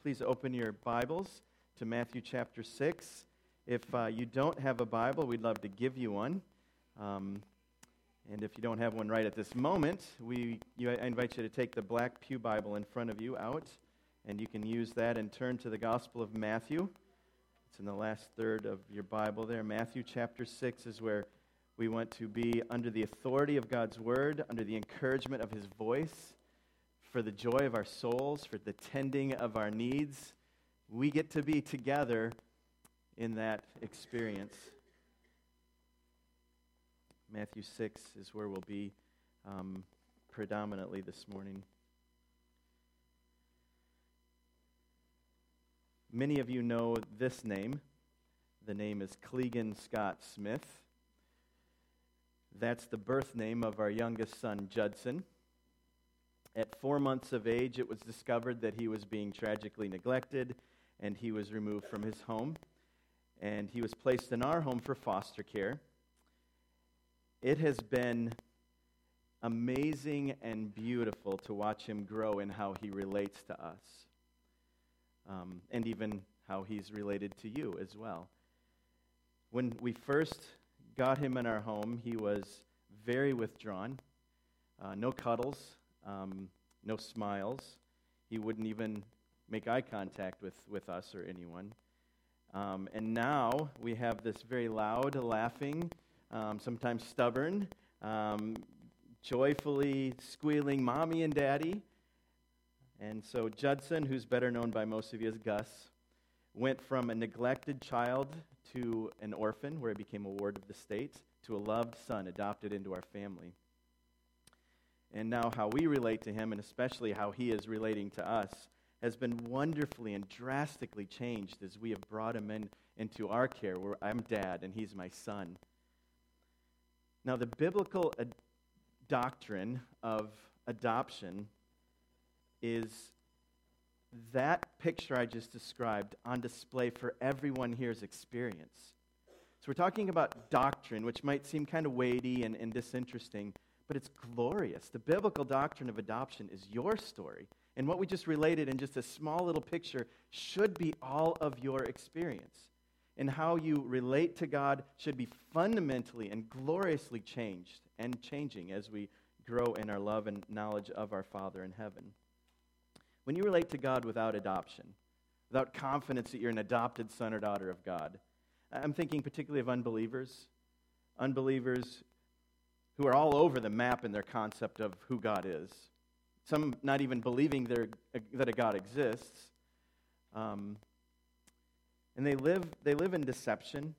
Please open your Bibles to Matthew chapter 6. If you don't have a Bible, we'd love to give you one. And if you don't have one right at this moment, I invite you to take the black pew Bible in front of you out, and you can use that and turn to the Gospel of Matthew. It's in the last third of your Bible there. Matthew chapter 6 is where we want to be under the authority of God's Word, under the encouragement of His voice, for the joy of our souls, for the tending of our needs. We get to be together in that experience. Matthew 6 is where we'll be predominantly this morning. Many of you know this name. The name is Clegan Scott Smith. That's the birth name of our youngest son, Judson. At 4 months of age, it was discovered that he was being tragically neglected, and he was removed from his home, and he was placed in our home for foster care. It has been amazing and beautiful to watch him grow in how he relates to us, and even how he's related to you as well. When we first got him in our home, he was very withdrawn, no cuddles, no smiles. He wouldn't even make eye contact with us or anyone. And now we have this very loud, laughing, sometimes stubborn, joyfully squealing mommy and daddy. And so Judson, who's better known by most of you as Gus, went from a neglected child to an orphan, where he became a ward of the state, to a loved son adopted into our family. And now how we relate to him, and especially how he is relating to us, has been wonderfully and drastically changed as we have brought him into our care, where I'm dad and he's my son. Now, the biblical doctrine of adoption is that picture I just described on display for everyone here's experience. So we're talking about doctrine, which might seem kind of weighty and disinteresting, but it's glorious. The biblical doctrine of adoption is your story. And what we just related in just a small little picture should be all of your experience. And how you relate to God should be fundamentally and gloriously changed and changing as we grow in our love and knowledge of our Father in heaven. When you relate to God without adoption, without confidence that you're an adopted son or daughter of God, I'm thinking particularly of unbelievers who are all over the map in their concept of who God is. Some not even believing that a God exists. And they live in deception.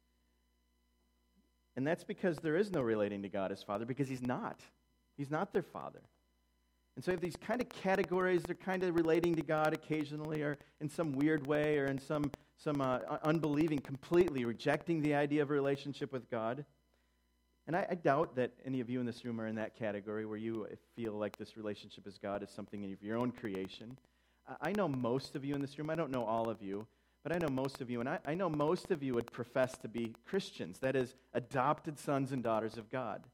And that's because there is no relating to God as Father, because He's not. He's not their Father. And so you have these kind of categories. They're kind of relating to God occasionally, or in some weird way, or in some unbelieving, completely rejecting the idea of a relationship with God. And I doubt that any of you in this room are in that category where you feel like this relationship with God is something of your own creation. I know most of you in this room. I don't know all of you, but I know most of you. And I know most of you would profess to be Christians, that is, adopted sons and daughters of God.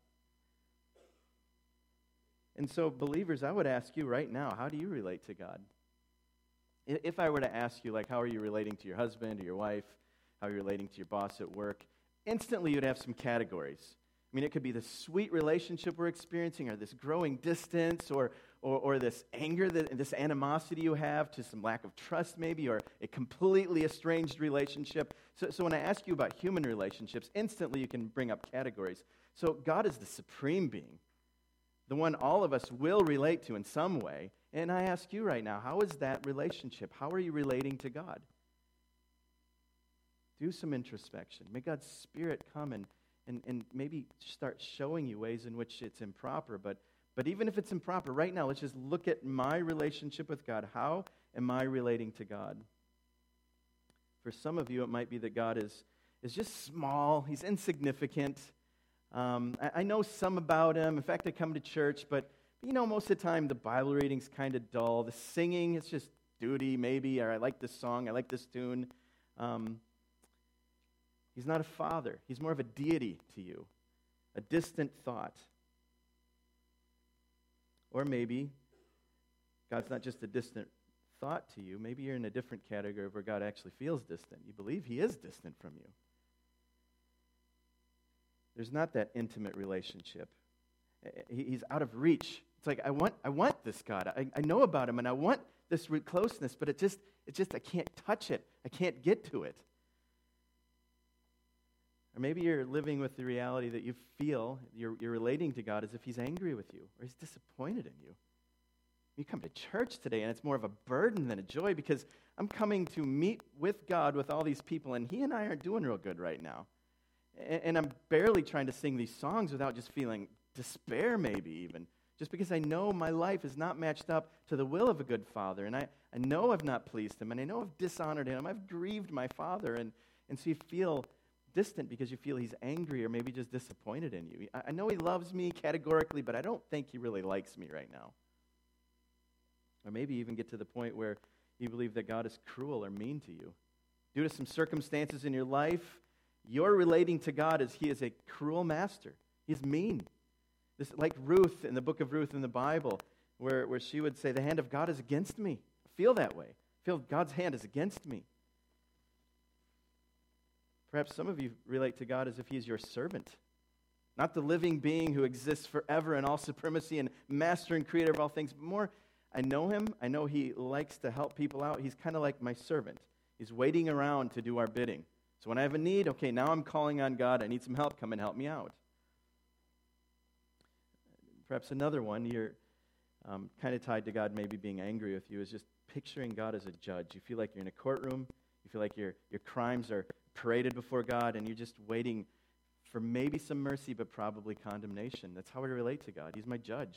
And so, believers, I would ask you right now, how do you relate to God? If I were to ask you, like, how are you relating to your husband or your wife? How are you relating to your boss at work? Instantly, you'd have some categories. I mean, it could be this sweet relationship we're experiencing, or this growing distance, or this anger, this animosity you have to some lack of trust maybe, or a completely estranged relationship. So when I ask you about human relationships, instantly you can bring up categories. So God is the supreme being, the one all of us will relate to in some way. And I ask you right now, how is that relationship? How are you relating to God? Do some introspection. May God's Spirit come and maybe start showing you ways in which it's improper. But even if it's improper, right now, let's just look at my relationship with God. How am I relating to God? For some of you, it might be that God is just small. He's insignificant. I know some about Him. In fact, I come to church, but most of the time, the Bible reading's kind of dull. The singing, it's just duty, maybe, or I like this song, I like this tune. He's not a father. He's more of a deity to you, a distant thought. Or maybe God's not just a distant thought to you. Maybe you're in a different category where God actually feels distant. You believe he is distant from you. There's not that intimate relationship. He's out of reach. It's like, I want this God. I know about him, and I want this closeness, but it just I can't touch it. I can't get to it. Or maybe you're living with the reality that you feel you're relating to God as if he's angry with you or he's disappointed in you. You come to church today, and it's more of a burden than a joy because I'm coming to meet with God with all these people, and he and I aren't doing real good right now. And I'm barely trying to sing these songs without just feeling despair, maybe even, just because I know my life is not matched up to the will of a good father, and I know I've not pleased him, and I know I've dishonored him. I've grieved my father, and so you feel distant because you feel he's angry or maybe just disappointed in you. I know he loves me categorically, but I don't think he really likes me right now. Or maybe even get to the point where you believe that God is cruel or mean to you. Due to some circumstances in your life, you're relating to God as he is a cruel master. He's mean. This, like Ruth in the book of Ruth in the Bible, where she would say, the hand of God is against me. I feel that way. I feel God's hand is against me. Perhaps some of you relate to God as if he is your servant, not the living being who exists forever in all supremacy and master and creator of all things, but more, I know him. I know he likes to help people out. He's kind of like my servant. He's waiting around to do our bidding. So when I have a need, okay, now I'm calling on God. I need some help. Come and help me out. Perhaps another one, you're kind of tied to God maybe being angry with you, is just picturing God as a judge. You feel like you're in a courtroom. You feel like your crimes are paraded before God, and you're just waiting for maybe some mercy, but probably condemnation. That's how I relate to God. He's my judge.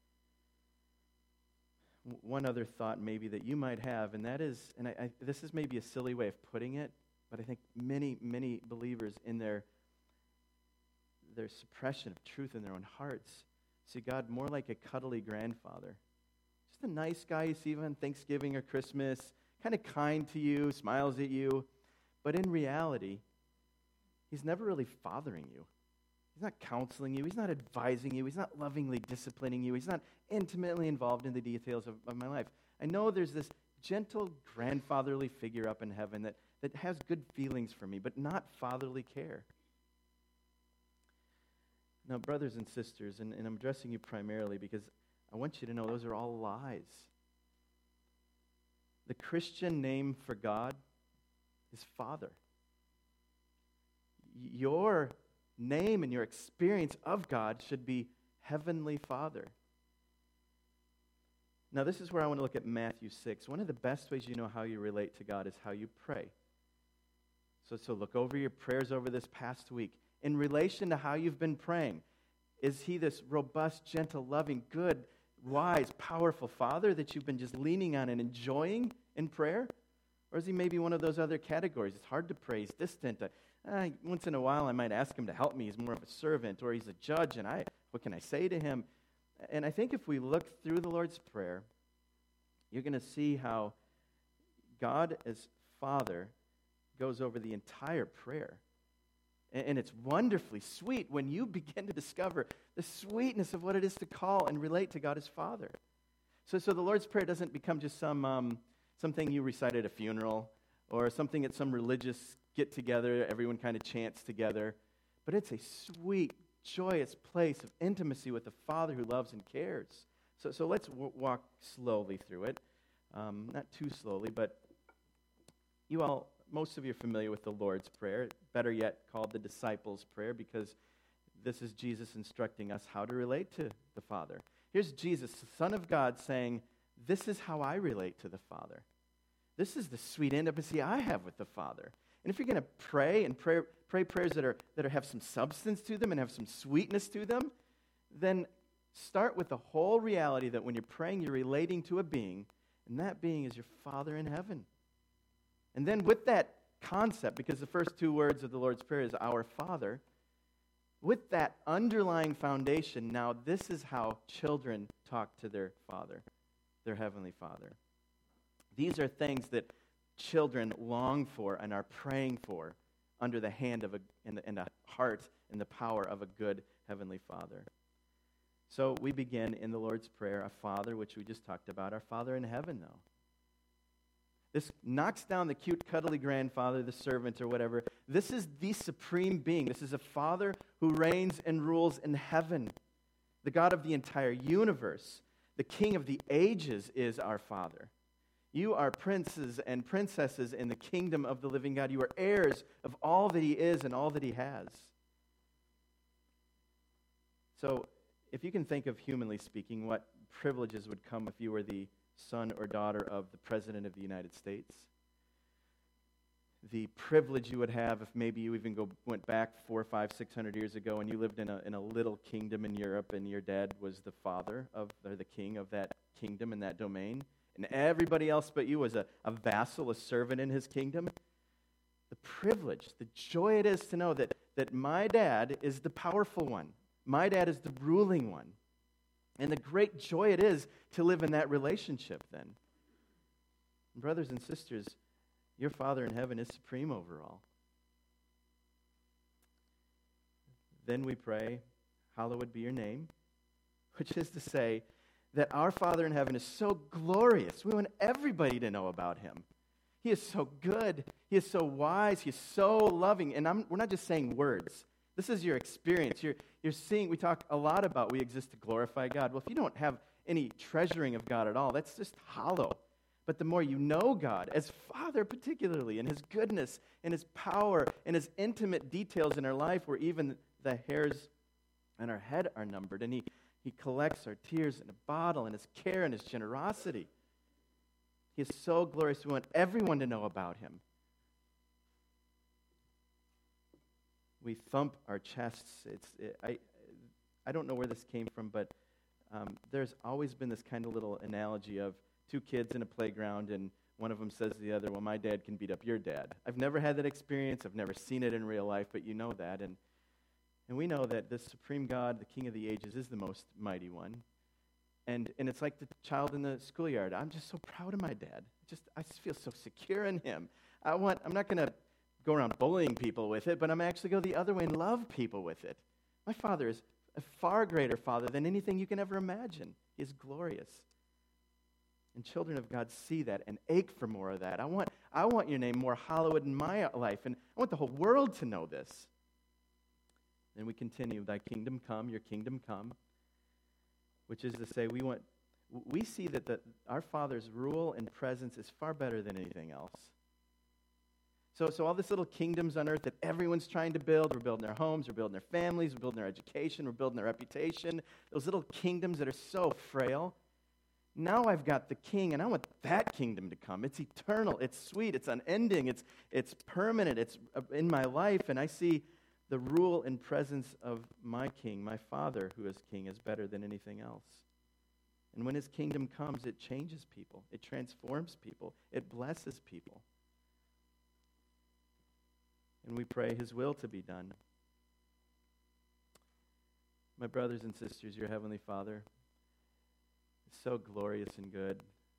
One other thought maybe that you might have, and that is, and this is maybe a silly way of putting it, but I think many, many believers in their suppression of truth in their own hearts see God more like a cuddly grandfather. Just a nice guy you see on Thanksgiving or Christmas, kind of kind to you, smiles at you, but in reality, he's never really fathering you. He's not counseling you. He's not advising you. He's not lovingly disciplining you. He's not intimately involved in the details of my life. I know there's this gentle grandfatherly figure up in heaven that has good feelings for me, but not fatherly care. Now, brothers and sisters, and I'm addressing you primarily because I want you to know those are all lies. The Christian name for God is Father. Your name and your experience of God should be Heavenly Father. Now, this is where I want to look at Matthew 6. One of the best ways you know how you relate to God is how you pray. So look over your prayers over this past week. In relation to how you've been praying, is he this robust, gentle, loving, good, wise, powerful Father that you've been just leaning on and enjoying in prayer? Or is he maybe one of those other categories? It's hard to pray. He's distant. Once in a while, I might ask him to help me. He's more of a servant, or he's a judge, and what can I say to him? And I think if we look through the Lord's Prayer, you're going to see how God as Father goes over the entire prayer. And it's wonderfully sweet when you begin to discover the sweetness of what it is to call and relate to God as Father. So the Lord's Prayer doesn't become just something you recite at a funeral or something at some religious get-together, everyone kind of chants together. But it's a sweet, joyous place of intimacy with the Father who loves and cares. So let's walk slowly through it. Not too slowly, but most of you are familiar with the Lord's Prayer, better yet called the Disciples' Prayer, because this is Jesus instructing us how to relate to the Father. Here's Jesus, the Son of God, saying, this is how I relate to the Father. This is the sweet intimacy I have with the Father. And if you're going to pray and pray prayers that have some substance to them and have some sweetness to them, then start with the whole reality that when you're praying, you're relating to a being, and that being is your Father in heaven. And then with that concept, because the first two words of the Lord's Prayer is our Father, with that underlying foundation, now this is how children talk to their Father, their Heavenly Father. These are things that children long for and are praying for under the hand of in the heart and the power of a good Heavenly Father. So we begin in the Lord's Prayer, a Father, which we just talked about, our Father in heaven, though. This knocks down the cute, cuddly grandfather, the servant, or whatever. This is the supreme being. This is a Father who reigns and rules in heaven. The God of the entire universe, the King of the ages, is our Father. You are princes and princesses in the kingdom of the living God. You are heirs of all that He is and all that He has. So, if you can think of, humanly speaking, what privileges would come if you were the son or daughter of the President of the United States, the privilege you would have if maybe you even went back 400, 500, 600 years ago and you lived in a little kingdom in Europe and your dad was the father of, or the king of that kingdom and that domain, and everybody else but you was a vassal, a servant in his kingdom. The privilege, the joy it is to know that my dad is the powerful one. My dad is the ruling one. And the great joy it is to live in that relationship then. Brothers and sisters, your Father in heaven is supreme over all. Then we pray, hallowed be your name, which is to say that our Father in heaven is so glorious. We want everybody to know about Him. He is so good. He is so wise. He is so loving. And we're not just saying words. This is your experience. You're seeing, we talk a lot about we exist to glorify God. Well, if you don't have any treasuring of God at all, that's just hollow. But the more you know God, as Father particularly, and His goodness, and His power, and His intimate details in our life where even the hairs on our head are numbered, and He collects our tears in a bottle, and His care and His generosity. He is so glorious. We want everyone to know about Him. We thump our chests. I don't know where this came from, but there's always been this kind of little analogy of two kids in a playground, and one of them says to the other, well, my dad can beat up your dad. I've never had that experience. I've never seen it in real life, but you know that. And we know that this supreme God, the King of the ages, is the most mighty one. And it's like the child in the schoolyard. I'm just so proud of my dad. I just feel so secure in Him. I'm not going to go around bullying people with it, but I'm actually go the other way and love people with it. My Father is a far greater Father than anything you can ever imagine. He is glorious. And children of God see that and ache for more of that. I want your name more hallowed in my life, and I want the whole world to know this. Then we continue, thy kingdom come, your kingdom come, which is to say we see that our Father's rule and presence is far better than anything else. So all these little kingdoms on earth that everyone's trying to build, we're building their homes, we're building their families, we're building their education, we're building their reputation, those little kingdoms that are so frail. Now I've got the King, and I want that kingdom to come. It's eternal, it's sweet, it's unending, it's permanent, it's in my life, and I see the rule and presence of my King, my Father who is King, is better than anything else. And when His kingdom comes, it changes people, it transforms people, it blesses people. And we pray His will to be done. My brothers and sisters, your Heavenly Father is so glorious and good.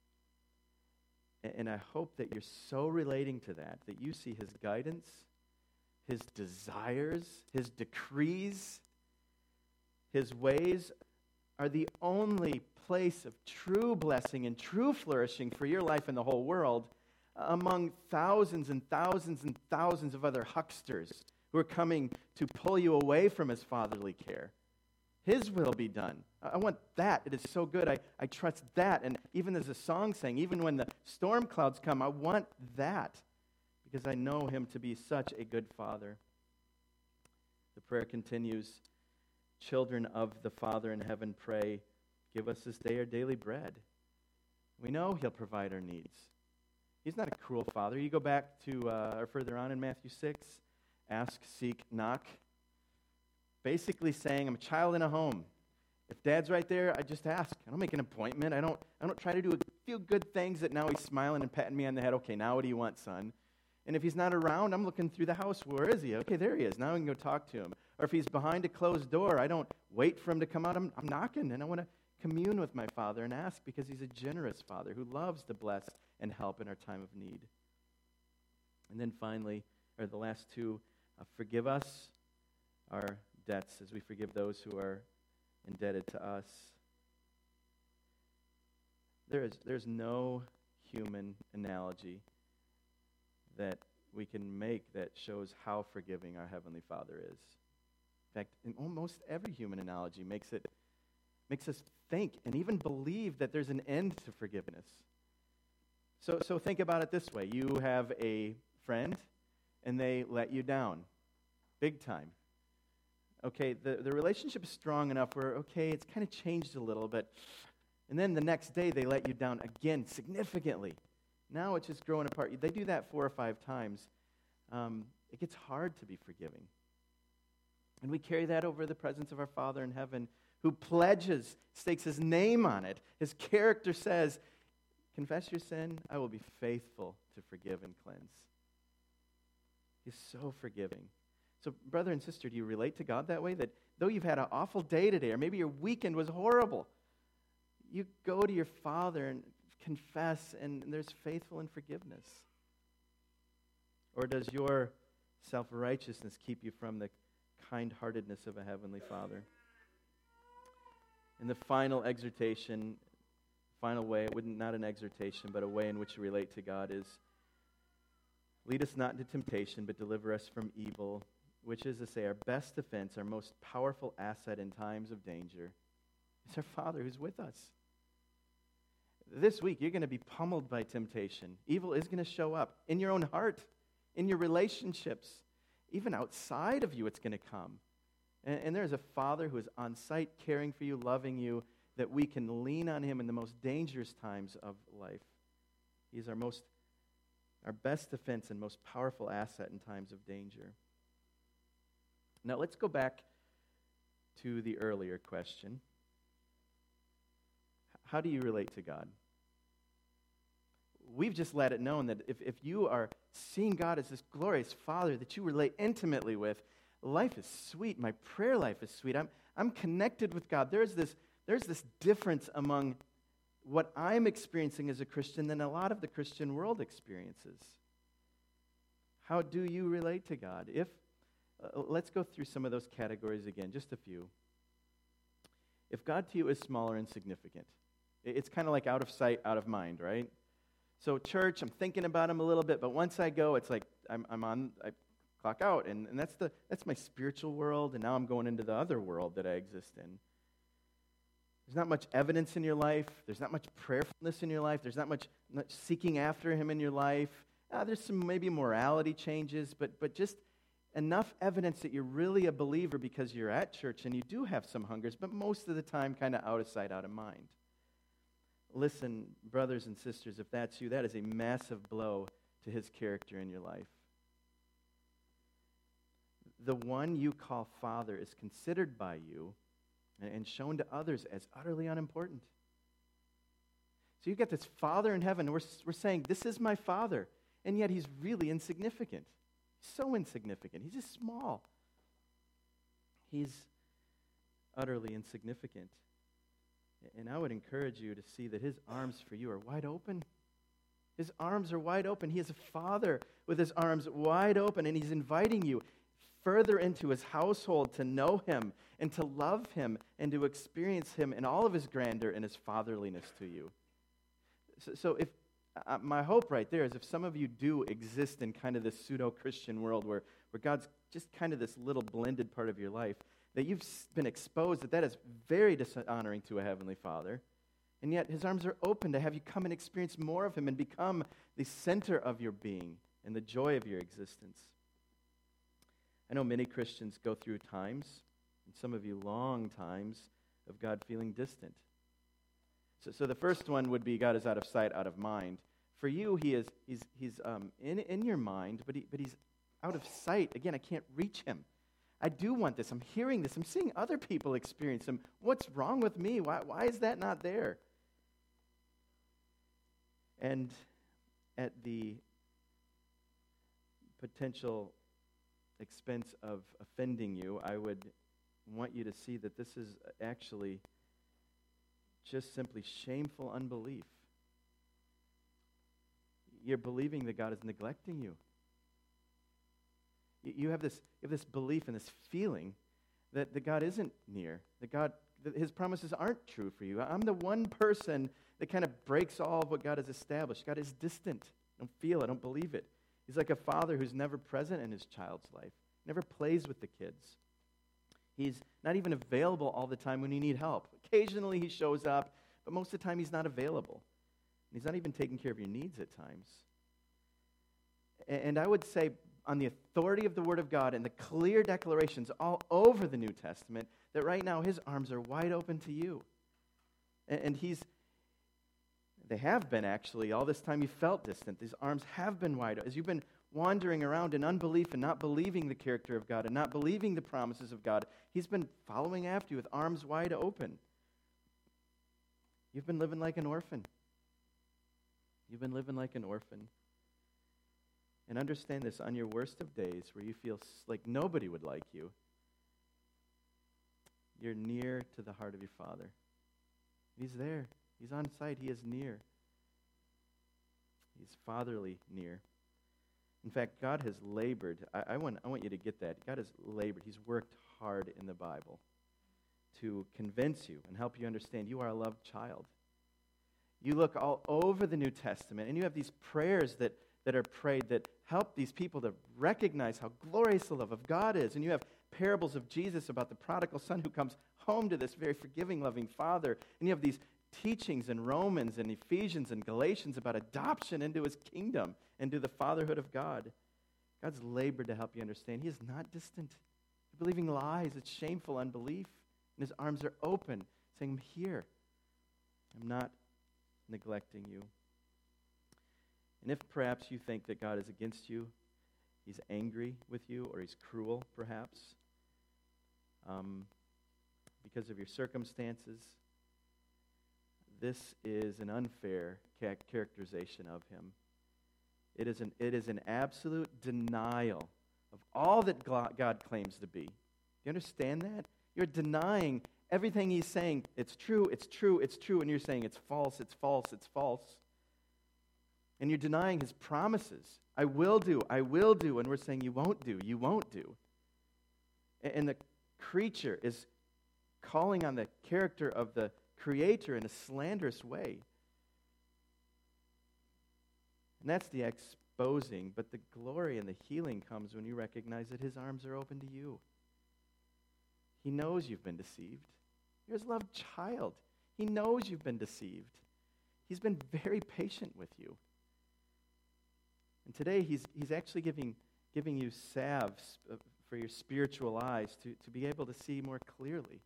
And I hope that you're so relating to that you see His guidance, His desires, His decrees, His ways are the only place of true blessing and true flourishing for your life and the whole world, among thousands and thousands and thousands of other hucksters who are coming to pull you away from His fatherly care. His will be done. I want that. It is so good. I trust that. And even as a song saying, even when the storm clouds come, I want that because I know Him to be such a good Father. The prayer continues, children of the Father in heaven pray, give us this day our daily bread. We know He'll provide our needs. He's not a cruel Father. You go back to, or further on in Matthew 6, ask, seek, knock. Basically saying, I'm a child in a home. If Dad's right there, I just ask. I don't make an appointment. I don't try to do a few good things that now He's smiling and patting me on the head. Okay, now what do you want, son? And if He's not around, I'm looking through the house. Where is He? Okay, there He is. Now I can go talk to Him. Or if He's behind a closed door, I don't wait for Him to come out. I'm knocking, and I want to commune with my Father and ask because He's a generous Father who loves to bless and help in our time of need. And then finally, or the last two, forgive us our debts as we forgive those who are indebted to us. There's no human analogy that we can make that shows how forgiving our Heavenly Father is. In fact, in almost every human analogy makes us think and even believe that there's an end to forgiveness. So think about it this way. You have a friend, and they let you down, big time. Okay, the relationship is strong enough where, okay, it's kind of changed a little bit. And then the next day, they let you down again, significantly. Now it's just growing apart. They do that 4 or 5 times. It gets hard to be forgiving. And we carry that over the presence of our Father in heaven, who pledges, stakes his name on it. His character says, confess your sin, I will be faithful to forgive and cleanse. He's so forgiving. So, brother and sister, do you relate to God that way? That though you've had an awful day today, or maybe your weekend was horrible, you go to your Father and confess, and there's faithful in forgiveness? Or does your self-righteousness keep you from the kind-heartedness of a Heavenly Father? And the final exhortation, final way, not an exhortation, but a way in which you relate to God is, lead us not into temptation, but deliver us from evil, which is to say, our best defense, our most powerful asset in times of danger, is our Father who's with us. This week, you're going to be pummeled by temptation. Evil is going to show up in your own heart, in your relationships, even outside of you, it's going to come. And there's a Father who is on site, caring for you, loving you, that we can lean on him in the most dangerous times of life. He's our best defense and most powerful asset in times of danger. Now let's go back to the earlier question. How do you relate to God? We've just let it known that if you are seeing God as this glorious Father that you relate intimately with, life is sweet. My prayer life is sweet. I'm connected with God. There's this difference among what I'm experiencing as a Christian than a lot of the Christian world experiences. How do you relate to God? Let's go through some of those categories again, just a few. If God to you is small or insignificant, it's kind of like out of sight, out of mind, right? So church, I'm thinking about him a little bit, but once I go, it's like I clock out, and that's my spiritual world, and now I'm going into the other world that I exist in. There's not much evidence in your life. There's not much prayerfulness in your life. There's not much seeking after him in your life. There's some maybe morality changes, but just enough evidence that you're really a believer because you're at church and you do have some hungers, but most of the time kind of out of sight, out of mind. Listen, brothers and sisters, if that's you, that is a massive blow to his character in your life. The one you call Father is considered by you and shown to others as utterly unimportant. So you've got this Father in heaven, and we're saying, this is my Father, and yet he's really insignificant. So insignificant. He's just small. He's utterly insignificant. And I would encourage you to see that his arms for you are wide open. His arms are wide open. He is a Father with his arms wide open, and he's inviting you further into his household to know him and to love him and to experience him in all of his grandeur and his fatherliness to you. So if my hope right there is if some of you do exist in kind of this pseudo-Christian world where God's just kind of this little blended part of your life, that you've been exposed that is very dishonoring to a Heavenly Father, and yet his arms are open to have you come and experience more of him and become the center of your being and the joy of your existence. I know many Christians go through times, and some of you long times, of God feeling distant. So the first one would be God is out of sight, out of mind. For you, he's in your mind, but he's out of sight. Again, I can't reach him. I do want this. I'm hearing this. I'm seeing other people experience him. What's wrong with me? Why is that not there? And at the potential expense of offending you, I would want you to see that this is actually just simply shameful unbelief. You're believing that God is neglecting you. You have this belief and this feeling that God isn't near, that God his promises aren't true for you. I'm the one person that kind of breaks all of what God has established. God is distant. I don't feel it. I don't believe it. He's like a father who's never present in his child's life, never plays with the kids. He's not even available all the time when you need help. Occasionally he shows up, but most of the time he's not available. He's not even taking care of your needs at times. And I would say, on the authority of the Word of God and the clear declarations all over the New Testament, that right now his arms are wide open to you. And they have been actually, all this time you felt distant. These arms have been wide open. As you've been wandering around in unbelief and not believing the character of God and not believing the promises of God, he's been following after you with arms wide open. You've been living like an orphan. You've been living like an orphan. And understand this, on your worst of days where you feel like nobody would like you, you're near to the heart of your Father. He's there. He's on site. He is near. He's fatherly near. In fact, God has labored. I want you to get that. God has labored. He's worked hard in the Bible to convince you and help you understand you are a loved child. You look all over the New Testament, and you have these prayers that are prayed that help these people to recognize how glorious the love of God is. And you have parables of Jesus about the prodigal son who comes home to this very forgiving, loving Father. And you have these teachings in Romans and Ephesians and Galatians about adoption into his kingdom and to the fatherhood of God. God's labored to help you understand. He is not distant. You're believing lies. It's shameful unbelief. And his arms are open, saying, I'm here. I'm not neglecting you. And if perhaps you think that God is against you, he's angry with you, or he's cruel, perhaps, because of your circumstances, this is an unfair characterization of him. It is an absolute denial of all that God claims to be. Do you understand that? You're denying everything he's saying. It's true, it's true, it's true, and you're saying it's false, it's false, it's false. And you're denying his promises. I will do, and we're saying you won't do, you won't do. And the creature is calling on the character of the Creator in a slanderous way. And that's the exposing, but the glory and the healing comes when you recognize that his arms are open to you. He knows you've been deceived. You're his loved child. He knows you've been deceived. He's been very patient with you. And today he's actually giving you salves for your spiritual eyes to be able to see more clearly.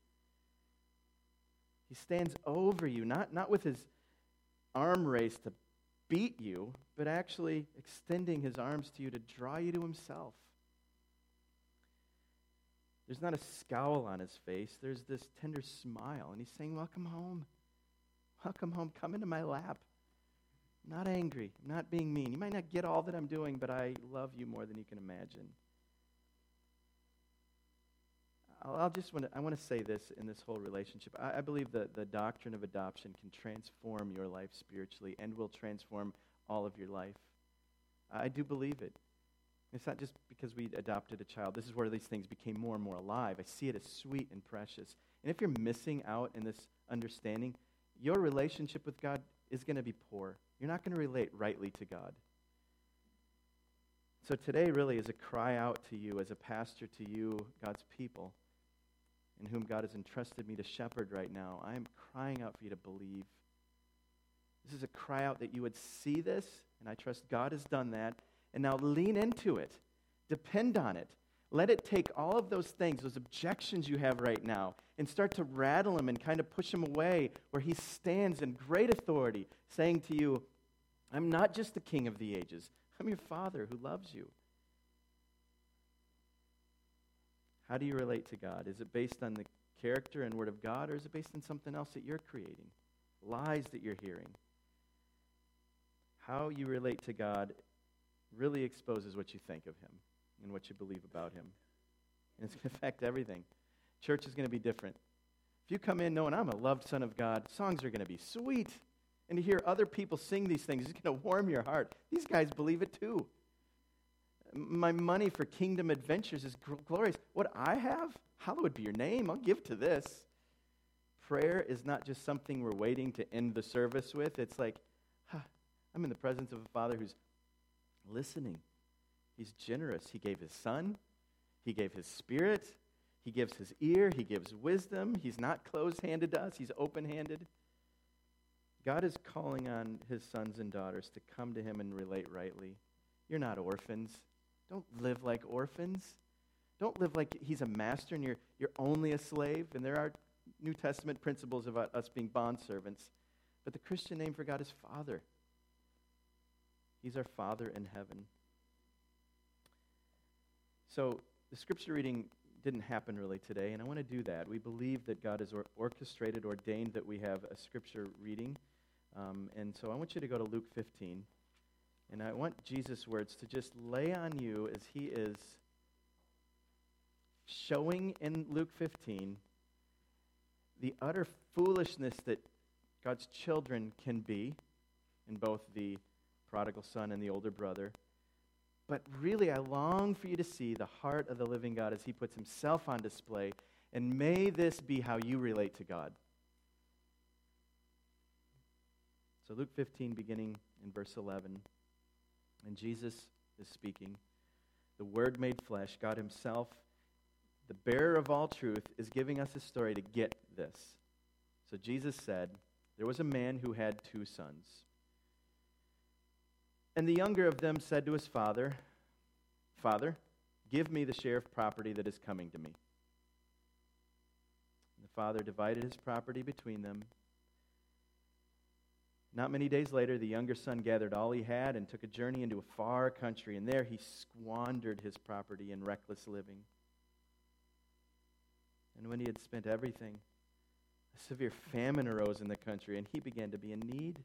He stands over you, not with his arm raised to beat you, but actually extending his arms to you to draw you to himself. There's not a scowl on his face. There's this tender smile, and he's saying, welcome home. Welcome home. Come into my lap. I'm not angry. I'm not being mean. You might not get all that I'm doing, but I love you more than you can imagine. I want to say this in this whole relationship. I believe that the doctrine of adoption can transform your life spiritually and will transform all of your life. I do believe it. It's not just because we adopted a child. This is where these things became more and more alive. I see it as sweet and precious. And if you're missing out in this understanding, your relationship with God is going to be poor. You're not going to relate rightly to God. So today really is a cry out to you as a pastor to you, God's people, in whom God has entrusted me to shepherd right now. I am crying out for you to believe. This is a cry out that you would see this, and I trust God has done that, and now lean into it. Depend on it. Let it take all of those things, those objections you have right now, and start to rattle them and kind of push them away where he stands in great authority, saying to you, I'm not just the King of the ages. I'm your Father who loves you. How do you relate to God? Is it based on the character and word of God, or is it based on something else that you're creating? Lies that you're hearing? How you relate to God really exposes what you think of him and what you believe about him. And it's going to affect everything. Church is going to be different. If you come in knowing I'm a loved son of God, songs are going to be sweet. And to hear other people sing these things is going to warm your heart. These guys believe it too. My money for Kingdom Adventures is glorious. What I have, hallowed be your name. I'll give to this. prayer is not just something we're waiting to end the service with. It's like, I'm in the presence of a Father who's listening. He's generous. He gave his Son. He gave his Spirit. He gives his ear. He gives wisdom. He's not closed-handed to us. He's open-handed. God is calling on his sons and daughters to come to him and relate rightly. You're not orphans. Don't live like orphans. Don't live like he's a master and you're only a slave. And there are New Testament principles about us being bondservants. But the Christian name for God is Father. He's our Father in heaven. So the scripture reading didn't happen really today, and I want to do that. We believe that God has orchestrated, ordained that we have a scripture reading. And so I want you to go to Luke 15. And I want Jesus' words to just lay on you as he is showing in Luke 15 the utter foolishness that God's children can be in both the prodigal son and the older brother. But really, I long for you to see the heart of the living God as he puts himself on display. And may this be how you relate to God. So Luke 15, beginning in verse 11. And Jesus is speaking. The Word made flesh, God himself, the bearer of all truth, is giving us a story to get this. So Jesus said, there was a man who had 2 sons. And the younger of them said to his father, Father, give me the share of property that is coming to me. And the father divided his property between them. Not many days later, the younger son gathered all he had and took a journey into a far country, and there he squandered his property in reckless living. And when he had spent everything, a severe famine arose in the country, and he began to be in need.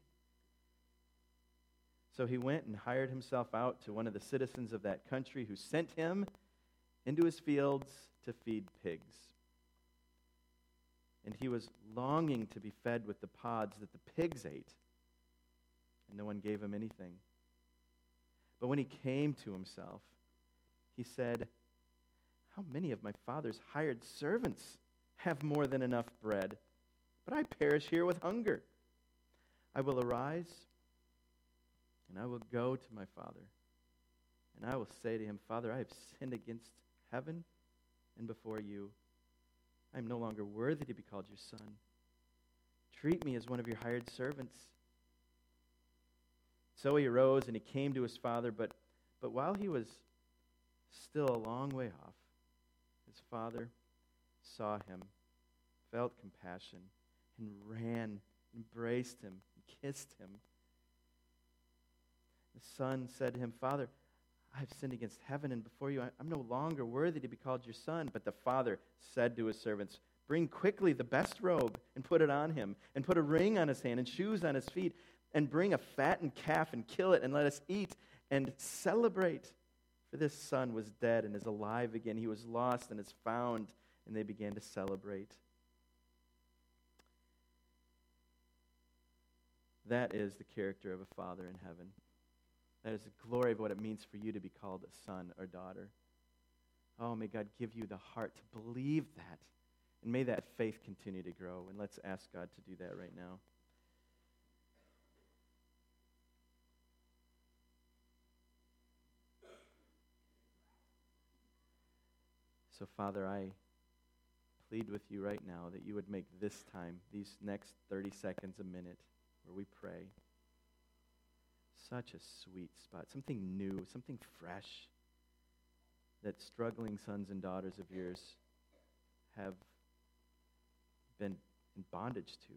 So he went and hired himself out to one of the citizens of that country, who sent him into his fields to feed pigs. And he was longing to be fed with the pods that the pigs ate, and no one gave him anything. But when he came to himself, he said, how many of my father's hired servants have more than enough bread, but I perish here with hunger? I will arise, and I will go to my father, and I will say to him, Father, I have sinned against heaven and before you. I am no longer worthy to be called your son. Treat me as one of your hired servants. So he arose and he came to his father, but while he was still a long way off, his father saw him, felt compassion, and ran, embraced him, and kissed him. The son said to him, Father, I have sinned against heaven and before you. I'm no longer worthy to be called your son. But the father said to his servants, bring quickly the best robe and put it on him, and put a ring on his hand and shoes on his feet, and bring a fattened calf and kill it, and let us eat and celebrate. For this son was dead and is alive again. He was lost and is found. And they began to celebrate. That is the character of a father in heaven. That is the glory of what it means for you to be called a son or daughter. Oh, may God give you the heart to believe that. And may that faith continue to grow. And let's ask God to do that right now. So, Father, I plead with you right now that you would make this time, these next 30 seconds, a minute, where we pray, such a sweet spot, something new, something fresh that struggling sons and daughters of yours have been in bondage to.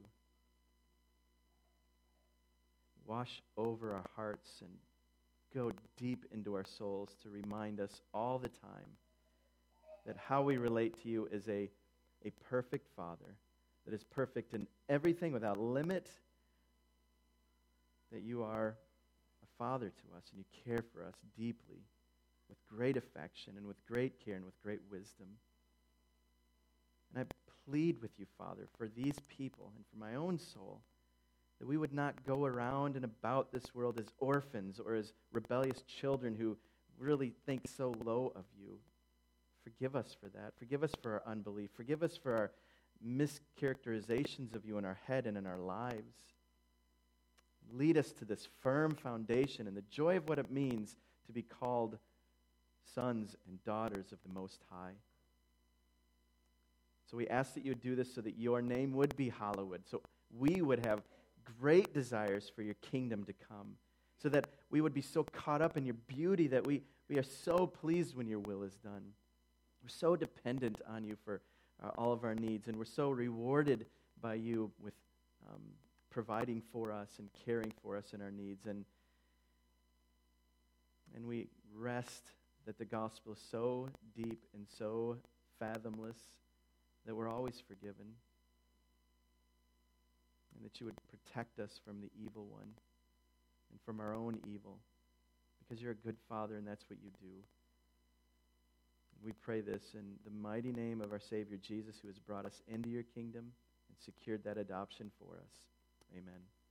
Wash over our hearts and go deep into our souls to remind us all the time that how we relate to you is a perfect Father that is perfect in everything without limit, that you are a Father to us and you care for us deeply with great affection and with great care and with great wisdom. And I plead with you, Father, for these people and for my own soul, that we would not go around and about this world as orphans or as rebellious children who really think so low of you. Forgive us for that. Forgive us for our unbelief. Forgive us for our mischaracterizations of you in our head and in our lives. Lead us to this firm foundation and the joy of what it means to be called sons and daughters of the Most High. So we ask that you would do this so that your name would be hallowed, so we would have great desires for your kingdom to come, so that we would be so caught up in your beauty that we are so pleased when your will is done. We're so dependent on you for all of our needs, and we're so rewarded by you with providing for us and caring for us in our needs. And we rest that the gospel is so deep and so fathomless that we're always forgiven, and that you would protect us from the evil one and from our own evil, because you're a good Father and that's what you do. We pray this in the mighty name of our Savior Jesus, who has brought us into your kingdom and secured that adoption for us. Amen.